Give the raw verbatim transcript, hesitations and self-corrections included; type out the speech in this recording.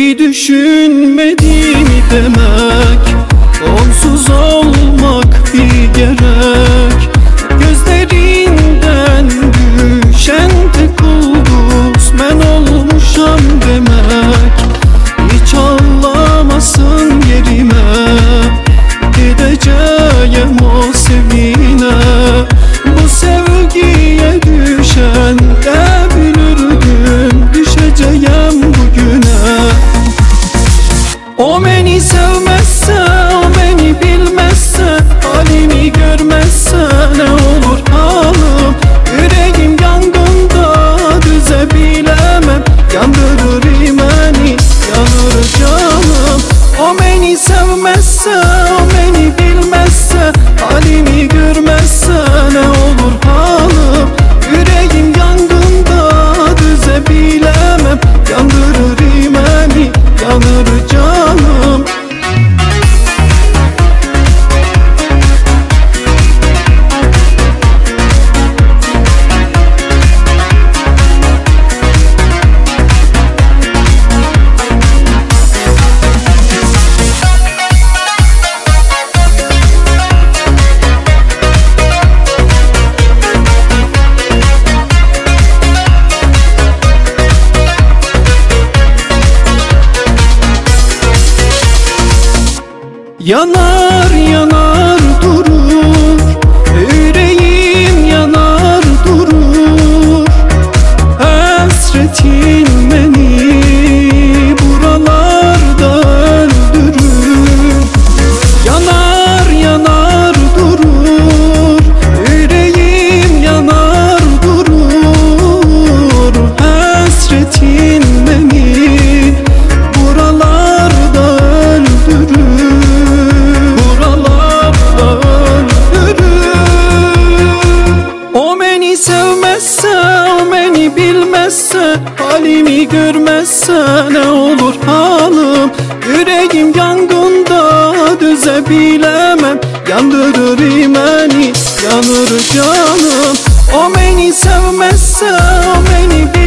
Bir düşünmediğimi demek, onsuz olmak bir gerek. Gözlerinden düşen tek ulduz ben olmuşam demek. Hiç ağlamasın yerime, gideceğim o sevine. Bu sevgiye düşen de bilirdim, düşeceğim bugüne. O beni sevmezse, o beni bilmezse, halimi görmezse ne olur halim. Yüreğim yangında düzebilemem, yandırır beni, yanır canım. O beni sevmezse, o beni bilmezse, halimi görmezse ne olur halim. Yüreğim yangında düzebilemem, yandırır beni, yanır canım. Yanar yanar durur, yüreğim yanar durur. Hasretin beni buralarda öldürür. Yanar yanar durur, yüreğim yanar durur. Hasretin beni buralarda öldürür. Bilmezse, halimi görmezse ne olur halim. Yüreğim yangında düzebilemem, yandırır beni, yanır canım. O beni sevmezse, o beni bilmezse,